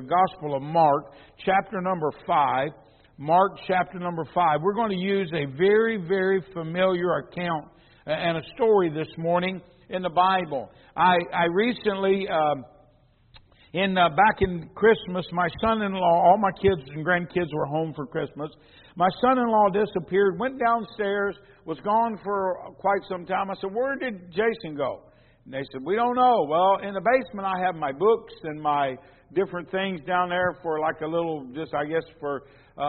Gospel of Mark, chapter number 5. Mark, chapter number 5. We're going to use a very, very familiar account and a story this morning in the Bible. I recently, back in Christmas, my son-in-law, all my kids and grandkids were home for Christmas. My son-in-law disappeared, went downstairs, was gone for quite some time. I said, "Where did Jason go?" And they said, "We don't know." Well, in the basement I have my books and my different things down there for like a little, just I guess for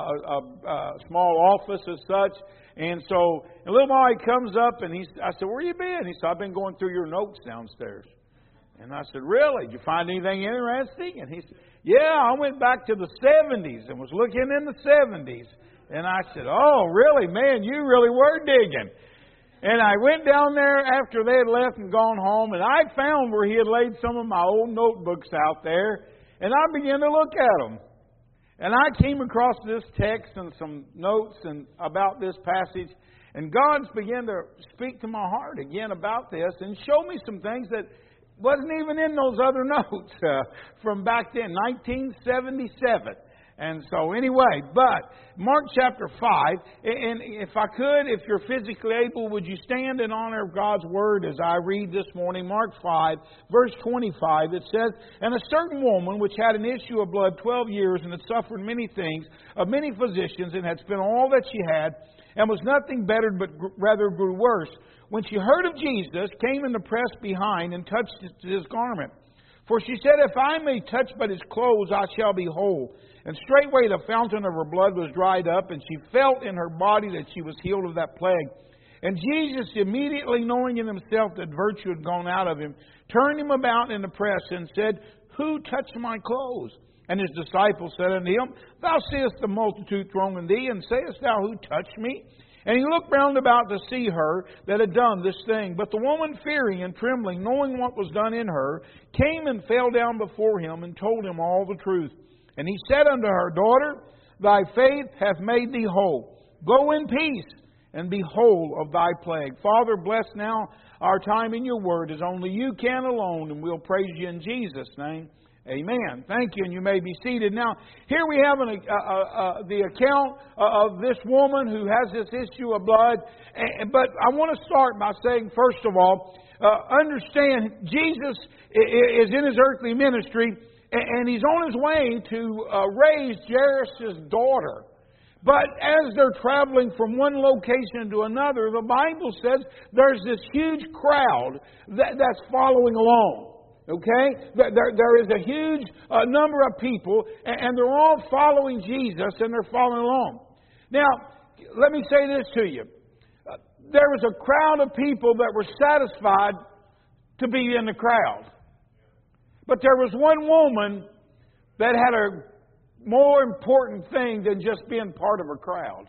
a small office as such. And so a little boy comes up and I said, "Where you been?" He said, "I've been going through your notes downstairs." And I said, "Really? Did you find anything interesting?" And he said, "Yeah, I went back to the 70s and was looking in the 70s. And I said, "Oh, really? Man, you really were digging." And I went down there after they had left and gone home, and I found where he had laid some of my old notebooks out there, and I began to look at them. And I came across this text and some notes and about this passage, and God's began to speak to my heart again about this and show me some things that wasn't even in those other notes from back then, 1977. And so anyway, but Mark chapter 5, and if I could, if you're physically able, would you stand in honor of God's Word as I read this morning? Mark 5, verse 25, it says, "And a certain woman which had an issue of blood 12 years and had suffered many things of many physicians and had spent all that she had and was nothing bettered but rather grew worse, when she heard of Jesus, came in the press behind and touched his garment. For she said, If I may touch but his clothes, I shall be whole. And straightway the fountain of her blood was dried up, and she felt in her body that she was healed of that plague. And Jesus, immediately knowing in himself that virtue had gone out of him, turned him about in the press and said, Who touched my clothes? And his disciples said unto him, Thou seest the multitude thronging thee, and sayest thou, Who touched me? And he looked round about to see her that had done this thing. But the woman, fearing and trembling, knowing what was done in her, came and fell down before him and told him all the truth. And he said unto her, Daughter, thy faith hath made thee whole. Go in peace, and be whole of thy plague. Father, bless now our time in your word as only you can alone, and we'll praise you in Jesus' name. Amen. Thank you, and you may be seated. Now, here we have the account of this woman who has this issue of blood. But I want to start by saying, first of all, understand Jesus is in his earthly ministry, and he's on his way to raise Jairus' daughter. But as they're traveling from one location to another, the Bible says there's this huge crowd that's following along. Okay? There is a huge number of people, and they're all following Jesus, and they're following along. Now, let me say this to you. There was a crowd of people that were satisfied to be in the crowd. But there was one woman that had a more important thing than just being part of a crowd.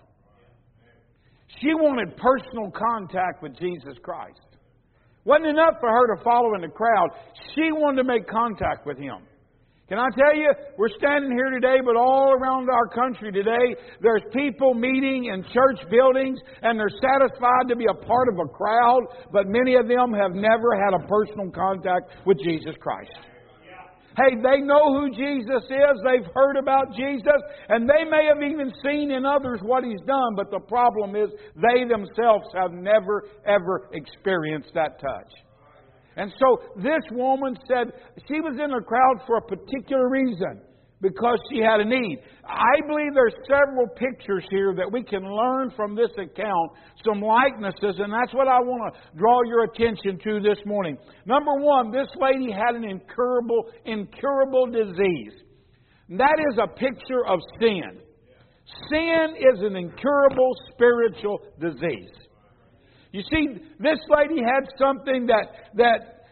She wanted personal contact with Jesus Christ. Wasn't enough for her to follow in the crowd. She wanted to make contact with Him. Can I tell you, we're standing here today, but all around our country today, there's people meeting in church buildings, and they're satisfied to be a part of a crowd, but many of them have never had a personal contact with Jesus Christ. Hey, they know who Jesus is. They've heard about Jesus. And they may have even seen in others what He's done. But the problem is they themselves have never, ever experienced that touch. And so this woman said she was in the crowd for a particular reason. Because she had a need. I believe there's several pictures here that we can learn from this account. Some likenesses, and that's what I want to draw your attention to this morning. Number one, this lady had an incurable disease. That is a picture of sin. Sin is an incurable spiritual disease. You see, this lady had something that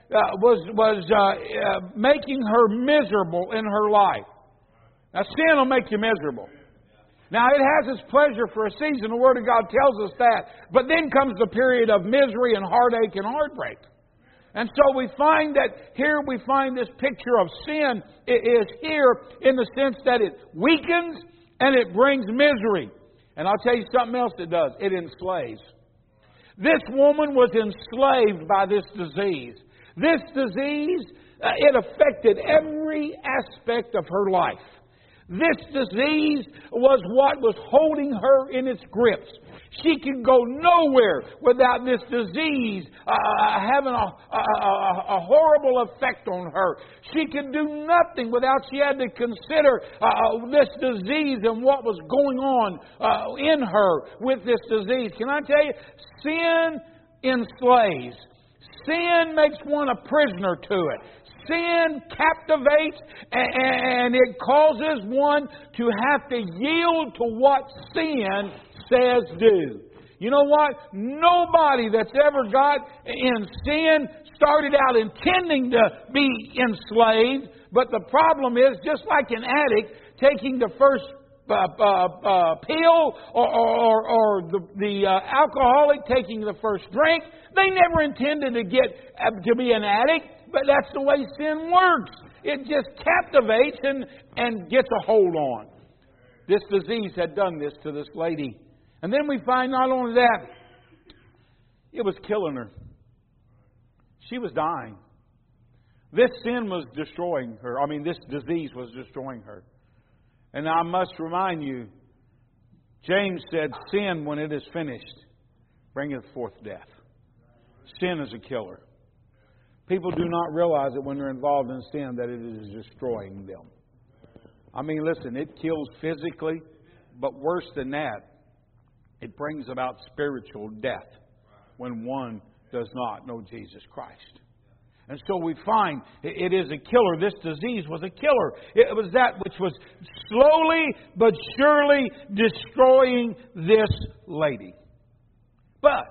was making her miserable in her life. Now, sin will make you miserable. Now, it has its pleasure for a season. The Word of God tells us that. But then comes the period of misery and heartache and heartbreak. And so we find that here we find this picture of sin is here in the sense that it weakens and it brings misery. And I'll tell you something else it does. It enslaves. This woman was enslaved by this disease. This disease it affected every aspect of her life. This disease was what was holding her in its grips. She could go nowhere without this disease having a horrible effect on her. She could do nothing without she had to consider this disease and what was going on in her with this disease. Can I tell you? Sin enslaves. Sin makes one a prisoner to it. Sin captivates and it causes one to have to yield to what sin says do. You know what? Nobody that's ever got in sin started out intending to be enslaved. But the problem is, just like an addict taking the first pill or the alcoholic taking the first drink, they never intended to be an addict. But that's the way sin works. It just captivates and gets a hold on. This disease had done this to this lady. And then we find not only that, it was killing her. She was dying. This sin was destroying her. This disease was destroying her. And I must remind you, James said, sin, when it is finished, bringeth forth death. Sin is a killer. People do not realize that when they're involved in sin that it is destroying them. Listen, it kills physically, but worse than that, it brings about spiritual death when one does not know Jesus Christ. And so we find it is a killer. This disease was a killer. It was that which was slowly but surely destroying this lady. But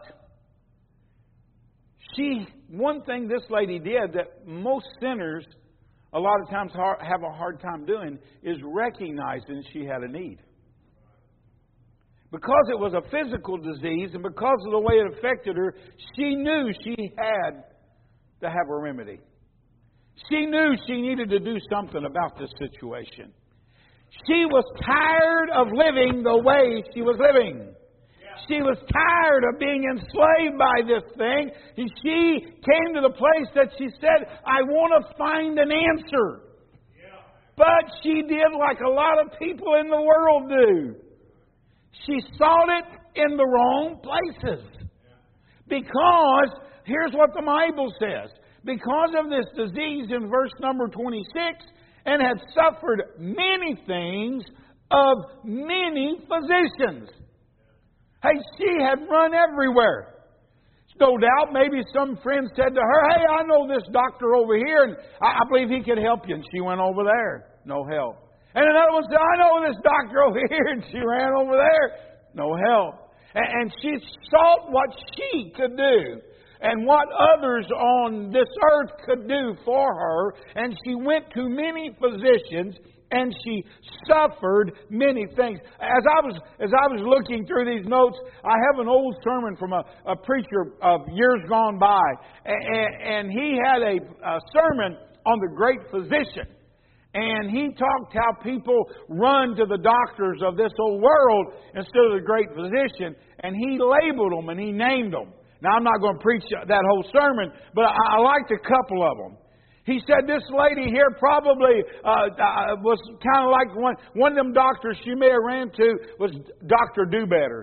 one thing this lady did that most sinners a lot of times have a hard time doing is recognizing she had a need. Because it was a physical disease and because of the way it affected her, she knew she had to have a remedy. She knew she needed to do something about this situation. She was tired of living the way she was living. She was tired of being enslaved by this thing. And she came to the place that she said, I want to find an answer. But she did like a lot of people in the world do. She sought it in the wrong places. Because, here's what the Bible says. Because of this disease in verse number 26, and had suffered many things of many physicians. Hey, she had run everywhere. No doubt, maybe some friend said to her, hey, I know this doctor over here, and I believe he could help you. And she went over there. No help. And another one said, I know this doctor over here, and she ran over there. No help. And she sought what she could do and what others on this earth could do for her. And she went to many physicians and she suffered many things. As I was looking through these notes, I have an old sermon from a preacher of years gone by. And he had a sermon on the great physician. And he talked how people run to the doctors of this old world instead of the great physician. And he labeled them and he named them. Now, I'm not going to preach that whole sermon, but I liked a couple of them. He said this lady here probably was kind of like one of them doctors she may have ran to was Dr. Do-Better.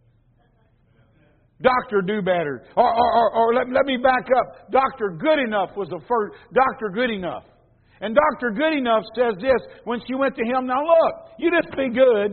Dr. Do-Better. Or let me back up. Dr. Goodenough was the first. Dr. Goodenough. And Dr. Goodenough says this when she went to him. Now look, you just be good.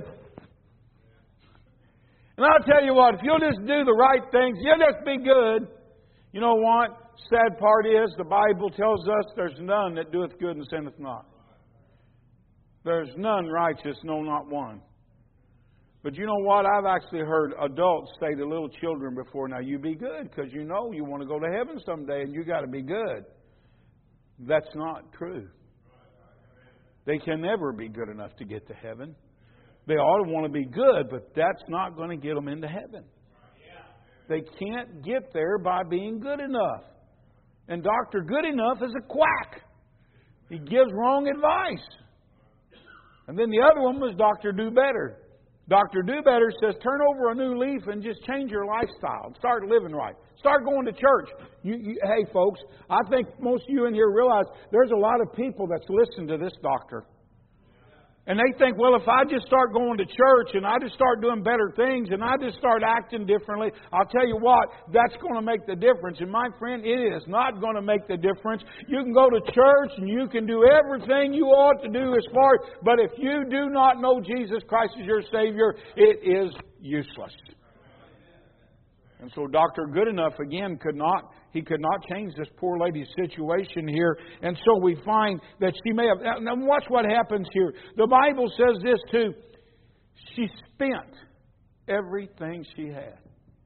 And I'll tell you what, if you'll just do the right things, you'll just be good. You know what? Sad part is, the Bible tells us there's none that doeth good and sinneth not. There's none righteous, no, not one. But you know what? I've actually heard adults say to little children before, now you be good, because you know you want to go to heaven someday and you got to be good. That's not true. They can never be good enough to get to heaven. They ought to want to be good, but that's not going to get them into heaven. They can't get there by being good enough. And Dr. Goodenough is a quack. He gives wrong advice. And then the other one was Dr. Do-Better. Dr. Do-Better says turn over a new leaf and just change your lifestyle. Start living right. Start going to church. Hey, folks, I think most of you in here realize there's a lot of people that's listening to this doctor. And they think, well, if I just start going to church and I just start doing better things and I just start acting differently, I'll tell you what, that's going to make the difference. And my friend, it is not going to make the difference. You can go to church and you can do everything you ought to do as far, but if you do not know Jesus Christ as your Savior, it is useless. And so Dr. Goodenough, again, could not change this poor lady's situation here. And so we find that she may have... Now watch what happens here. The Bible says this too. She spent everything she had.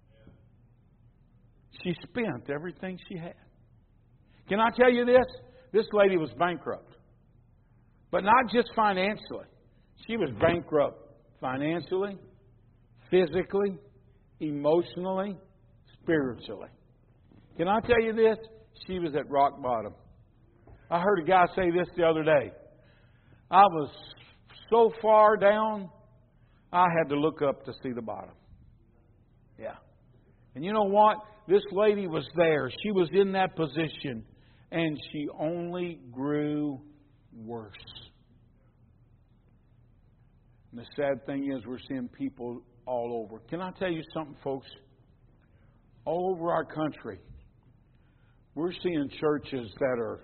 She spent everything she had. Can I tell you this? This lady was bankrupt. But not just financially. She was bankrupt financially, physically, emotionally, spiritually. Can I tell you this? She was at rock bottom. I heard a guy say this the other day. I was so far down, I had to look up to see the bottom. Yeah. And you know what? This lady was there. She was in that position. And she only grew worse. And the sad thing is we're seeing people all over. Can I tell you something, folks? All over our country, we're seeing churches that are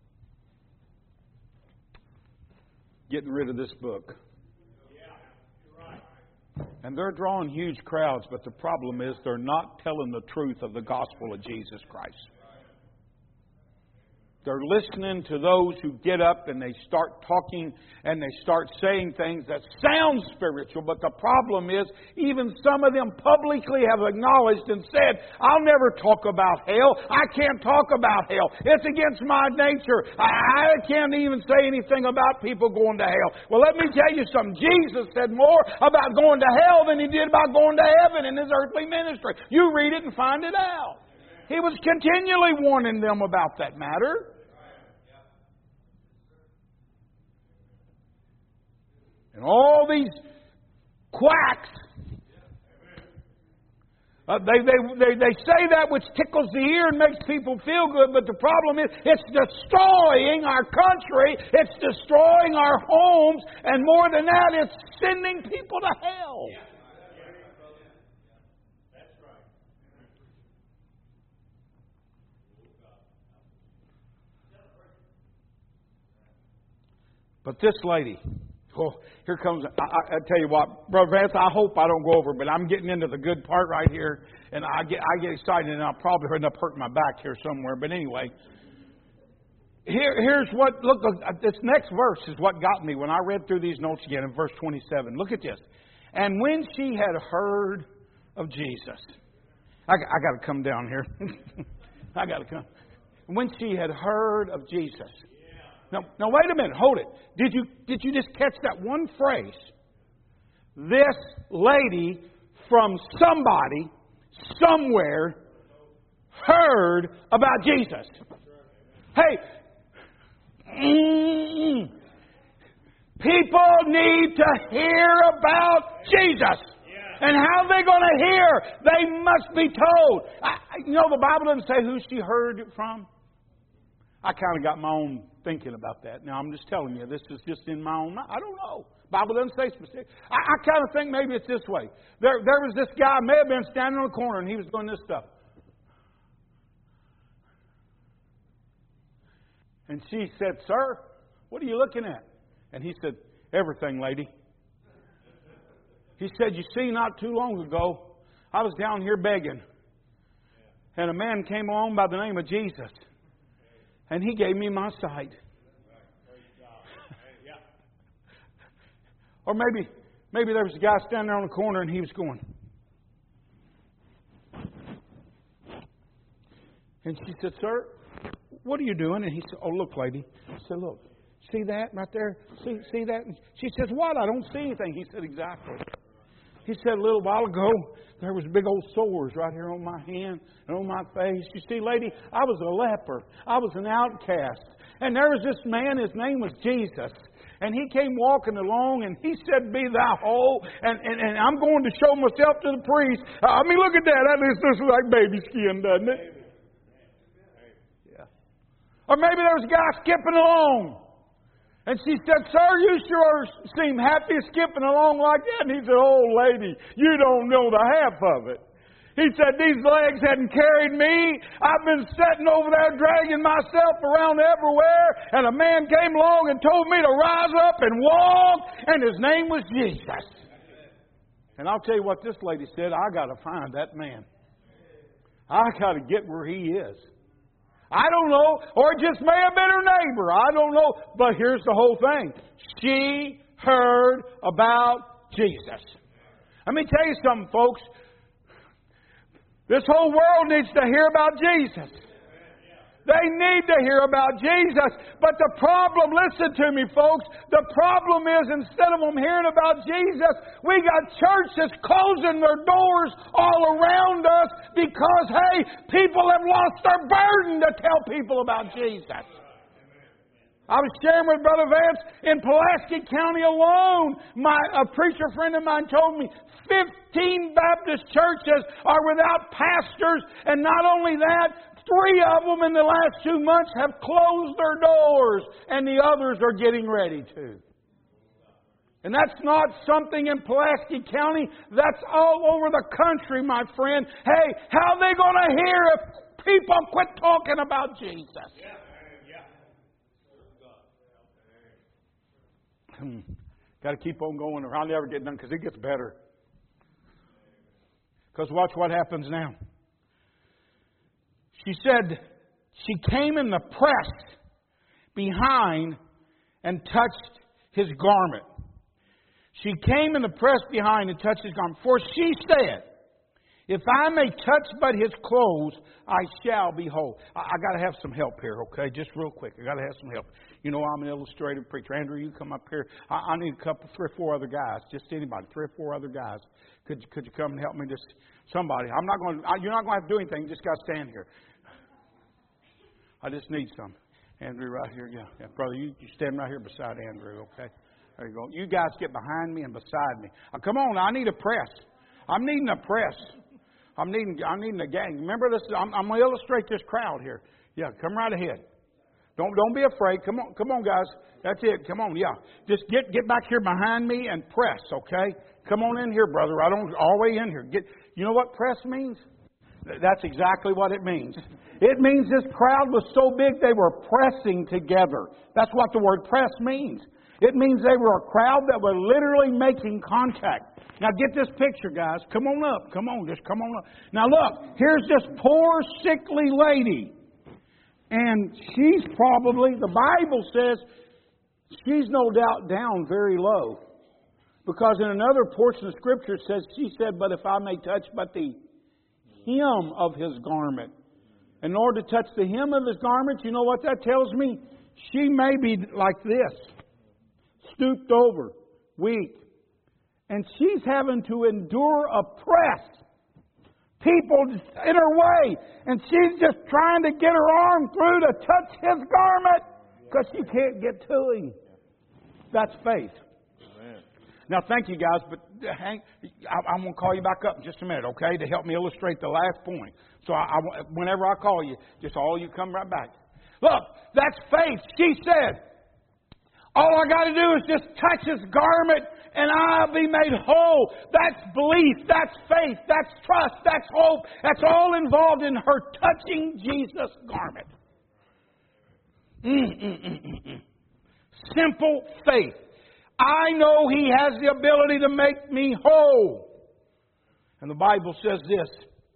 getting rid of this book. And they're drawing huge crowds, but the problem is they're not telling the truth of the gospel of Jesus Christ. They're listening to those who get up and they start talking and they start saying things that sound spiritual. But the problem is, even some of them publicly have acknowledged and said, I'll never talk about hell. I can't talk about hell. It's against my nature. I can't even say anything about people going to hell. Well, let me tell you something. Jesus said more about going to hell than He did about going to heaven in His earthly ministry. You read it and find it out. He was continually warning them about that matter. And all these quacks, they say that which tickles the ear and makes people feel good, but the problem is it's destroying our country, it's destroying our homes, and more than that, it's sending people to hell. But this lady... Oh, here comes, I tell you what, Brother Vance, I hope I don't go over, but I'm getting into the good part right here, and I get excited, and I'll probably end up hurting my back here somewhere. But anyway, here's what, look, this next verse is what got me when I read through these notes again in verse 27. Look at this. And when she had heard of Jesus, I got to come down here. I got to come. When she had heard of Jesus. Now, wait a minute. Hold it. Did you just catch that one phrase? This lady from somebody, somewhere, heard about Jesus. Hey, people need to hear about Jesus. And how are they going to hear? They must be told. The Bible doesn't say who she heard it from. I kind of got my own thinking about that. Now, I'm just telling you, this is just in my own mind. I don't know. Bible doesn't say specific. I kind of think maybe it's this way. There was this guy, may have been standing on the corner, and he was doing this stuff. And she said, "Sir, what are you looking at?" And he said, "Everything, lady." He said, "You see, not too long ago, I was down here begging. And a man came along by the name of Jesus. And He gave me my sight." Or maybe there was a guy standing there on the corner and he was going. And she said, "Sir, what are you doing?" And he said, "Oh, look, lady." I said, "Look, see that right there? See that?" And she says, "What? I don't see anything." He said, "Exactly." He said, "A little while ago, there was big old sores right here on my hand and on my face. You see, lady, I was a leper. I was an outcast. And there was this man, his name was Jesus. And he came walking along, and he said, "Be thou whole." And I'm going to show myself to the priest. I mean, look at that. That looks like baby skin, doesn't it? Yeah. Or maybe there was a guy skipping along. And she said, "Sir, you sure seem happy skipping along like that." And he said, "Oh, lady, you don't know the half of it." He said, "These legs hadn't carried me. I've been sitting over there dragging myself around everywhere. And a man came along and told me to rise up and walk. And his name was Jesus." And I'll tell you what this lady said. I got to find that man. I got to get where he is. I don't know. Or it just may have been her neighbor. I don't know. But here's the whole thing. She heard about Jesus. Let me tell you something, folks. This whole world needs to hear about Jesus. They need to hear about Jesus. But the problem, listen to me, folks, the problem is instead of them hearing about Jesus, we got churches closing their doors all around us because, hey, people have lost their burden to tell people about Jesus. I was sharing with Brother Vance in Pulaski County alone. A preacher friend of mine told me 15 Baptist churches are without pastors. And not only that, 3 of them in the last 2 months have closed their doors. And the others are getting ready to. And that's not something in Pulaski County. That's all over the country, my friend. Hey, how are they going to hear if people quit talking about Jesus? Got to keep on going or I'll never get done because it gets better. Because watch what happens now. She said she came in the press behind and touched his garment. She came in the press behind and touched his garment. For she said, "If I may touch but his clothes, I shall be whole." I got to have some help here, okay? Just real quick. I got to have some help. You know, I'm an illustrative preacher. Andrew, you come up here. I need a couple, 3 or 4 other guys. Just anybody, 3 or 4 other guys. Could you come and help me? Just somebody. You're not going to have to do anything. You just got to stand here. I just need some. Andrew, right here. Yeah, brother, you stand right here beside Andrew, okay? There you go. You guys get behind me and beside me. Come on, I need a press. I'm needing a press. I'm needing a gang. Remember this? I'm going to illustrate this crowd here. Yeah, come right ahead. Don't be afraid. Come on, guys. That's it. Come on, yeah. Just get back here behind me and press, okay? Come on in here, brother. I don't all the way in here. You know what press means? That's exactly what it means. It means this crowd was so big they were pressing together. That's what the word press means. It means they were a crowd that were literally making contact. Now get this picture, guys. Come on up. Come on, just come on up. Now look, here's this poor, sickly lady. And she's probably, the Bible says, she's no doubt down very low. Because in another portion of Scripture it says, she said, "But if I may touch but the hem of his garment." In order to touch the hem of his garment, you know what that tells me? She may be like this. Stooped over, weak. And she's having to endure a press. People in her way. And she's just trying to get her arm through to touch his garment because she can't get to him. That's faith. Amen. Now, thank you guys, but I'm going to call you back up in just a minute, okay, to help me illustrate the last point. So whenever I call you, just all you come right back. Look, that's faith. She said, all I got to do is just touch his garment and I'll be made whole. That's belief. That's faith. That's trust. That's hope. That's all involved in her touching Jesus' garment. Simple faith. I know he has the ability to make me whole. And the Bible says this.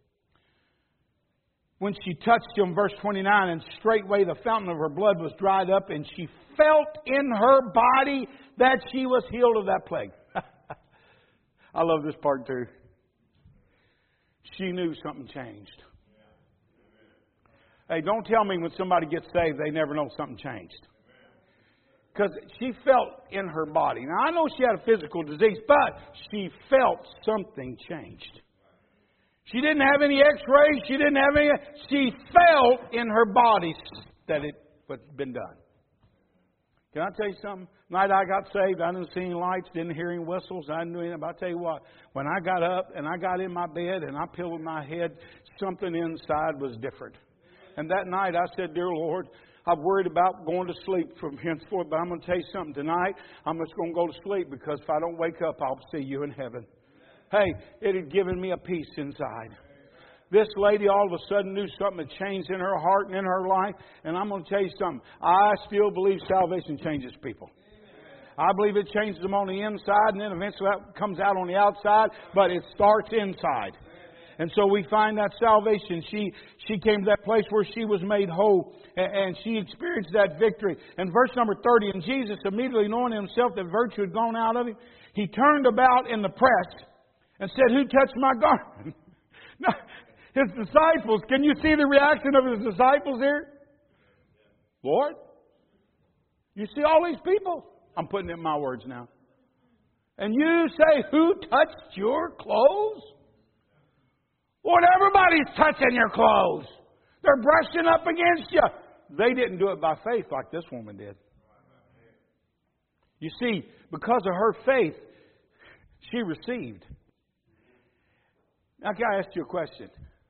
When she touched him, verse 29, and straightway the fountain of her blood was dried up, and she felt in her body that she was healed of that plague. I love this part too. She knew something changed. Hey, don't tell me when somebody gets saved they never know something changed. Because she felt in her body. Now, I know she had a physical disease, but she felt something changed. She didn't have any x-rays. She didn't have any. She felt in her body that it had been done. Can I tell you something? Night I got saved, I didn't see any lights, didn't hear any whistles, I didn't do anything. But I tell you what, when I got up and I got in my bed and I pillowed my head, something inside was different. And that night I said, Dear Lord, I'm worried about going to sleep from henceforth, but I'm going to tell you something. Tonight, I'm just going to go to sleep because if I don't wake up, I'll see you in heaven. Hey, it had given me a peace inside. This lady all of a sudden knew something had changed in her heart and in her life. And I'm going to tell you something. I still believe salvation changes people. I believe it changes them on the inside and then eventually that comes out on the outside. But it starts inside. And so we find that salvation. She came to that place where she was made whole. And she experienced that victory. And verse number 30. And Jesus, immediately knowing himself that virtue had gone out of him, he turned about in the press and said, Who touched my garment? Now, his disciples, can you see the reaction of his disciples here? Lord, you see all these people? I'm putting it in my words now. And you say, Who touched your clothes? Lord, everybody's touching your clothes. They're brushing up against you. They didn't do it by faith like this woman did. You see, because of her faith, she received. Now, can I ask you a question?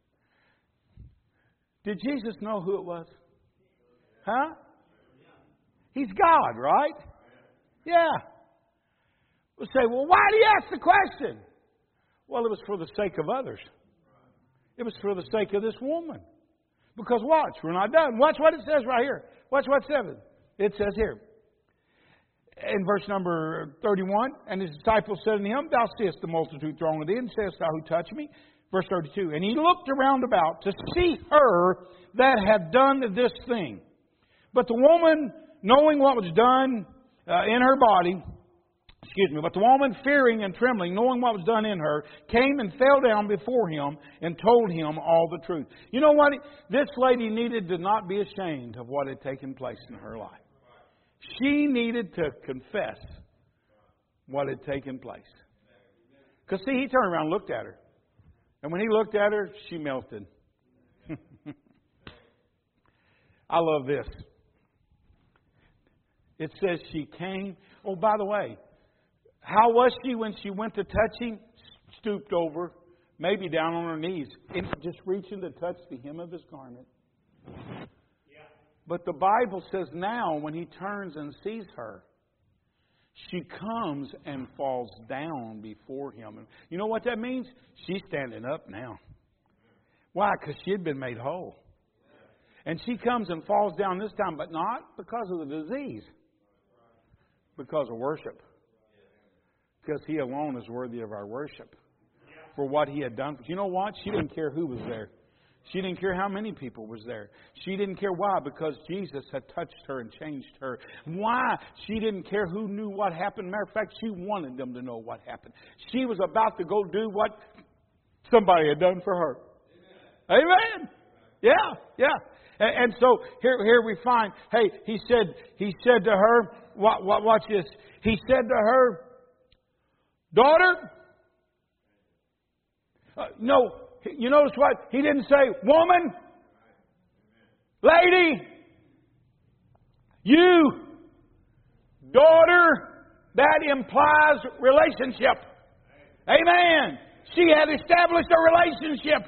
Did Jesus know who it was? Huh? He's God, right? Yeah. We'll say, well, why do you ask the question? Well, it was for the sake of others. It was for the sake of this woman. Because watch, we're not done. Watch what it says right here. Watch what it says here. In verse number 31, and his disciples said unto him, Thou seest the multitude throng with thee, and sayest thou, Who touched me? Verse 32, and he looked around about to see her that had done this thing. But the woman, knowing what was done in her body, but the woman, fearing and trembling, knowing what was done in her, came and fell down before him and told him all the truth. You know what? This lady needed to not be ashamed of what had taken place in her life. She needed to confess what had taken place. Because, see, he turned around and looked at her. And when he looked at her, she melted. I love this. It says she came. Oh, by the way, how was she when she went to touch him? Stooped over, maybe down on her knees, and just reaching to touch the hem of his garment. But the Bible says now when he turns and sees her, she comes and falls down before him. And you know what that means? She's standing up now. Why? Because she had been made whole. And she comes and falls down this time, but not because of the disease. Because of worship. Because he alone is worthy of our worship. For what he had done. But you know what? She didn't care who was there. She didn't care how many people was there. She didn't care why, because Jesus had touched her and changed her. Why? She didn't care who knew what happened. Matter of fact, she wanted them to know what happened. She was about to go do what somebody had done for her. Amen. Yeah. And so here we find, hey, he said to her, watch this. He said to her, Daughter. No. You notice what? He didn't say, Woman, lady, you, daughter. That implies relationship. Amen. She had established a relationship.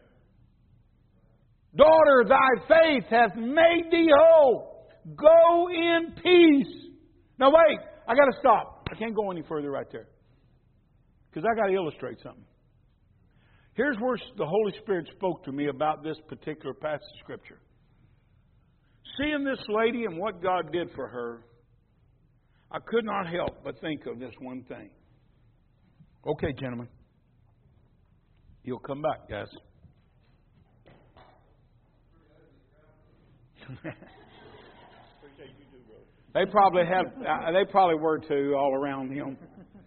Daughter, thy faith hath made thee whole. Go in peace. Now wait, I got to stop. I can't go any further right there. Because I got to illustrate something. Here's where the Holy Spirit spoke to me about this particular passage of Scripture. Seeing this lady and what God did for her, I could not help but think of this one thing. Okay, gentlemen. You'll come back, guys. They probably were too, all around him.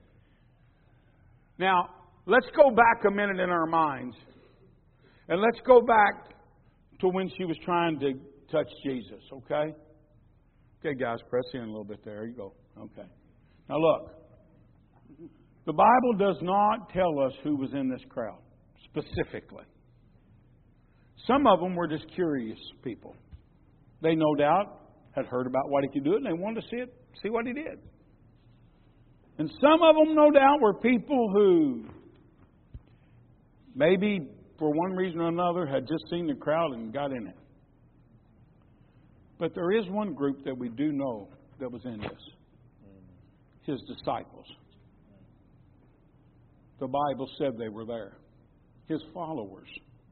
Now, let's go back a minute in our minds. And let's go back to when she was trying to touch Jesus, okay? Okay, guys, press in a little bit there. There you go. Okay. Now look. The Bible does not tell us who was in this crowd, specifically. Some of them were just curious people. They no doubt had heard about what he could do, and they wanted to see what he did. And some of them, no doubt, were people who maybe for one reason or another had just seen the crowd and got in it. But there is one group that we do know that was in this. His disciples. The Bible said they were there. His followers.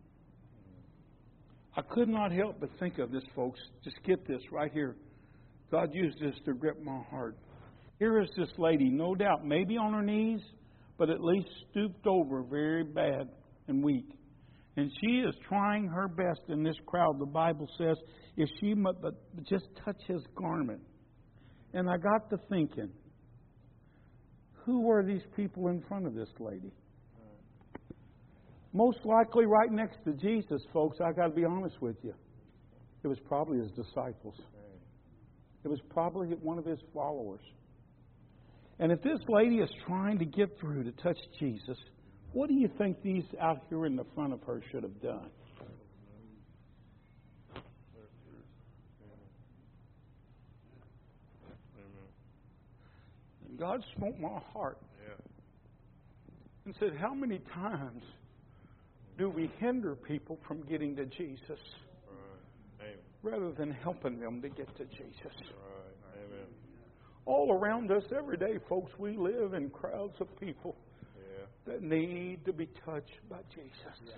I could not help but think of this, folks. Just get this right here. God used this to grip my heart. Here is this lady, no doubt, maybe on her knees, but at least stooped over very bad and weak. And she is trying her best in this crowd. The Bible says, if she but just touch his garment. And I got to thinking, who were these people in front of this lady? Most likely right next to Jesus, folks, I got to be honest with you. It was probably his disciples. It was probably one of his followers. And if this lady is trying to get through to touch Jesus, what do you think these out here in the front of her should have done? And God smote my heart and said, how many times do we hinder people from getting to Jesus rather than helping them to get to Jesus? Amen. All around us every day, folks, we live in crowds of people that need to be touched by Jesus.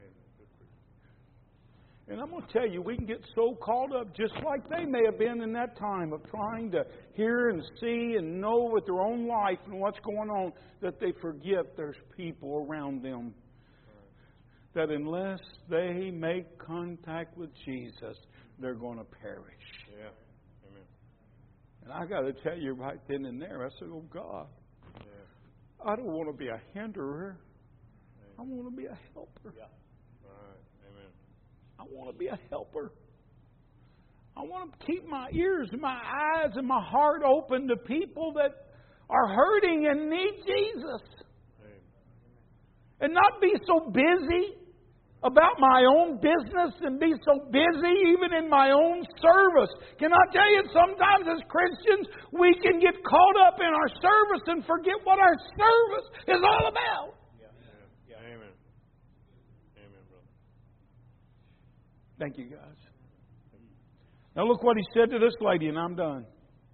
And I'm going to tell you, we can get so caught up, just like they may have been in that time of trying to hear and see and know with their own life and what's going on, that they forget there's people around them. That unless they make contact with Jesus, they're going to perish. Yeah. Amen. And I got to tell you right then and there, I said, oh God, I don't want to be a hinderer. I want to be a helper. Yeah. Right. Amen. I want to be a helper. I want to keep my ears and my eyes and my heart open to people that are hurting and need Jesus. Amen. And not be so busy about my own business and be so busy even in my own service. Can I tell you, sometimes as Christians, we can get caught up in our service and forget what our service is all about. Yeah. Amen. Amen, brother. Thank you, guys. Now look what he said to this lady, and I'm done.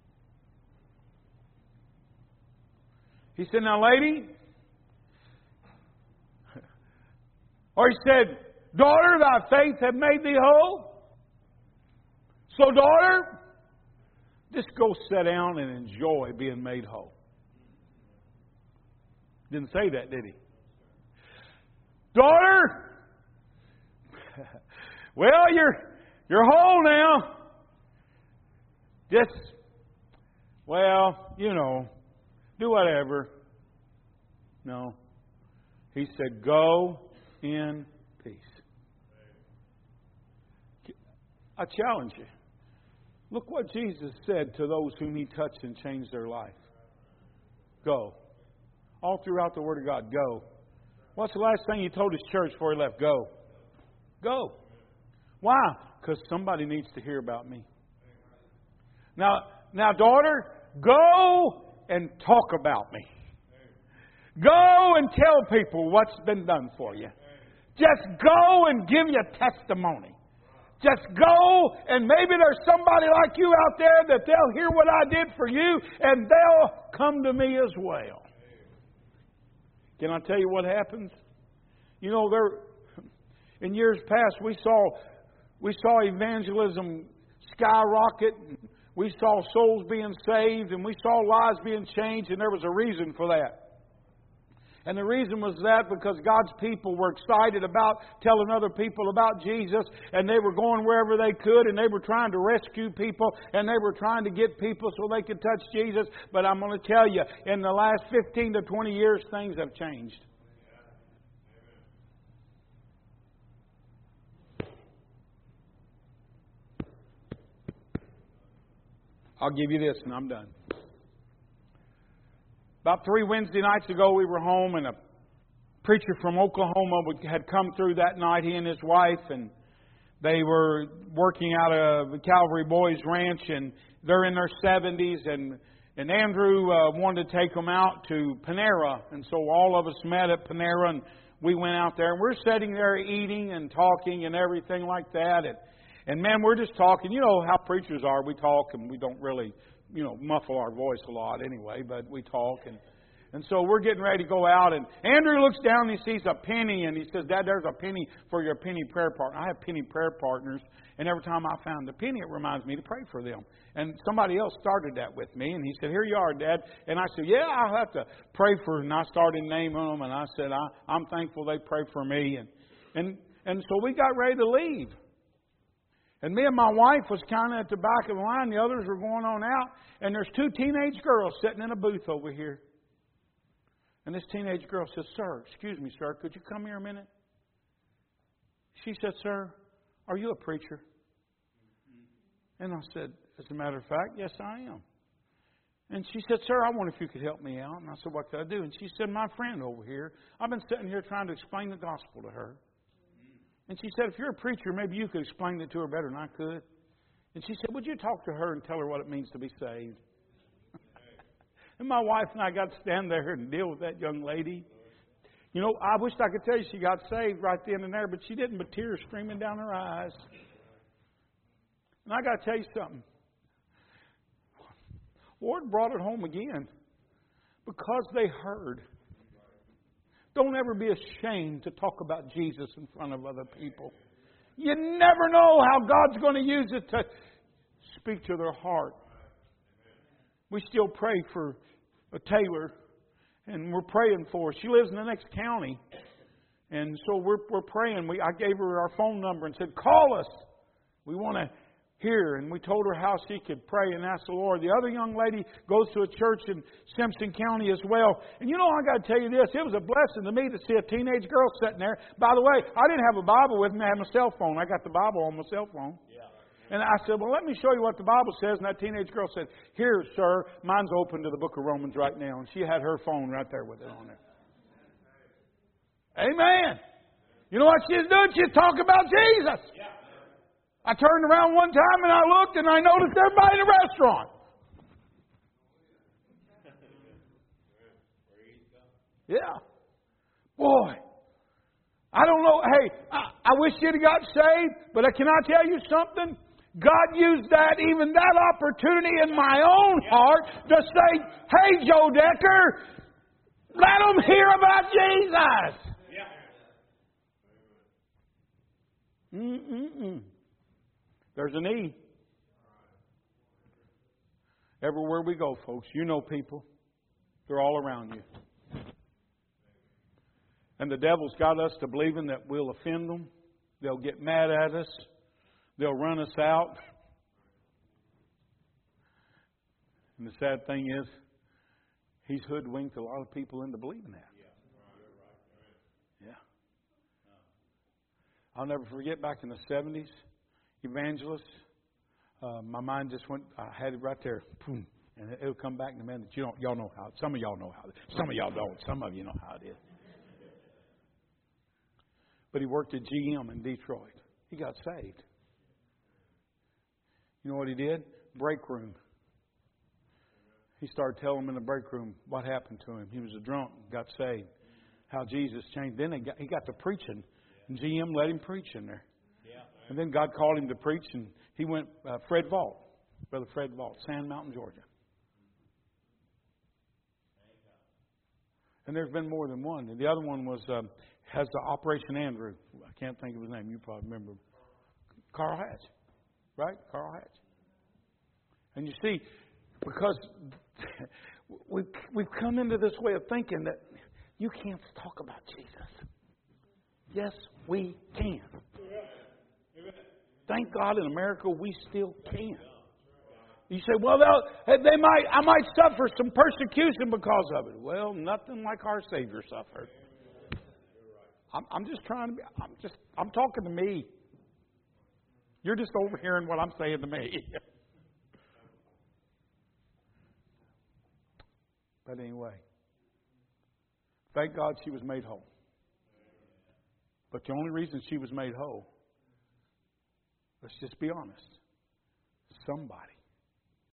He said, now lady, or he said, daughter, thy faith hath made thee whole. So daughter, just go sit down and enjoy being made whole. Didn't say that, did he? Daughter, well, you're whole now. Just, well, do whatever. No. He said, go in peace. I challenge you. Look what Jesus said to those whom He touched and changed their life. Go. All throughout the Word of God, go. What's the last thing He told His church before He left? Go. Go. Why? Because somebody needs to hear about me. Now, daughter, go and talk about me. Go and tell people what's been done for you. Just go and give your testimony. Just go, and maybe there's somebody like you out there that they'll hear what I did for you, and they'll come to me as well. Can I tell you what happens? In years past, we saw evangelism skyrocket. We saw souls being saved, and we saw lives being changed, and there was a reason for that. And the reason was that because God's people were excited about telling other people about Jesus, and they were going wherever they could, and they were trying to rescue people, and they were trying to get people so they could touch Jesus. But I'm going to tell you, in the last 15 to 20 years, things have changed. I'll give you this, and I'm done. About 3 Wednesday nights ago, we were home, and a preacher from Oklahoma had come through that night, he and his wife, and They were working out of the Calvary Boys Ranch, and they're in their 70s, and Andrew wanted to take them out to Panera. And so all of us met at Panera, and we went out there, and we're sitting there eating and talking and everything like that. And man, we're just talking. You know how preachers are. We talk, and we don't really, muffle our voice a lot anyway, but we talk. And so we're getting ready to go out, and Andrew looks down and he sees a penny, and he says, "Dad, there's a penny for your penny prayer partner." I have penny prayer partners, and every time I found the penny, it reminds me to pray for them. And somebody else started that with me, and he said, "Here you are, Dad." And I said, "Yeah, I'll have to pray for them." And I started naming them, and I said, I'm thankful they pray for me. And so we got ready to leave. And me and my wife was kind of at the back of the line. The others were going on out, and there's 2 teenage girls sitting in a booth over here. And this teenage girl says, "Sir, excuse me, sir, could you come here a minute?" She said, "Sir, are you a preacher?" And I said, "As a matter of fact, yes, I am." And she said, "Sir, I wonder if you could help me out." And I said, "What could I do?" And she said, "My friend over here, I've been sitting here trying to explain the gospel to her." And she said, "If you're a preacher, maybe you could explain it to her better than I could." And she said, "Would you talk to her and tell her what it means to be saved?" And my wife and I got to stand there and deal with that young lady. I wished I could tell you she got saved right then and there, but she didn't, but tears streaming down her eyes. And I got to tell you something. Lord brought it home again because they heard. Don't ever be ashamed to talk about Jesus in front of other people. You never know how God's going to use it to speak to their heart. We still pray for a Taylor, and we're praying for her. She lives in the next county, and so we're praying. I gave her our phone number and said, "Call us. We want to hear." And we told her how she could pray and ask the Lord. The other young lady goes to a church in Simpson County as well. And I got to tell you this. It was a blessing to me to see a teenage girl sitting there. By the way, I didn't have a Bible with me. I had my cell phone. I got the Bible on my cell phone. And I said, "Well, let me show you what the Bible says." And that teenage girl said, "Here, sir, mine's open to the book of Romans right now." And she had her phone right there with it on there. Amen. You know what she's doing? She's talking about Jesus. I turned around one time and I looked and I noticed everybody in the restaurant. Yeah. Boy. I don't know. Hey, I wish you'd have got saved, but can I tell you something? God used even that opportunity in my own heart to say, "Hey, Joe Decker, let them hear about Jesus." There's a need. Everywhere we go, folks, people. They're all around you. And the devil's got us to believing that we'll offend them. They'll get mad at us. They'll run us out. And the sad thing is, he's hoodwinked a lot of people into believing that. Yeah. I'll never forget back in the 70s, evangelists. My mind just went, I had it right there. Boom, and it'll come back in a minute. Y'all know how. Some of y'all know how. Some of y'all don't. Some of you know how it is. But he worked at GM in Detroit. He got saved. You know what he did? Break room. He started telling them in the break room what happened to him. He was a drunk, got saved. How Jesus changed. Then he got to preaching. And GM let him preach in there. And then God called him to preach. And he went, Fred Vault. Brother Fred Vault, Sand Mountain, Georgia. And there's been more than one. And the other one has the Operation Andrew. I can't think of his name. You probably remember. Carl Hatch. Right? Carl Hatch. And you see, because we've come into this way of thinking that you can't talk about Jesus. Yes, we can. Thank God in America we still can. You say, "Well, I might suffer some persecution because of it." Well, nothing like our Savior suffered. I'm just trying to be. I'm talking to me. You're just overhearing what I'm saying to me. But anyway, thank God she was made whole. But the only reason she was made whole Let's just be honest. Somebody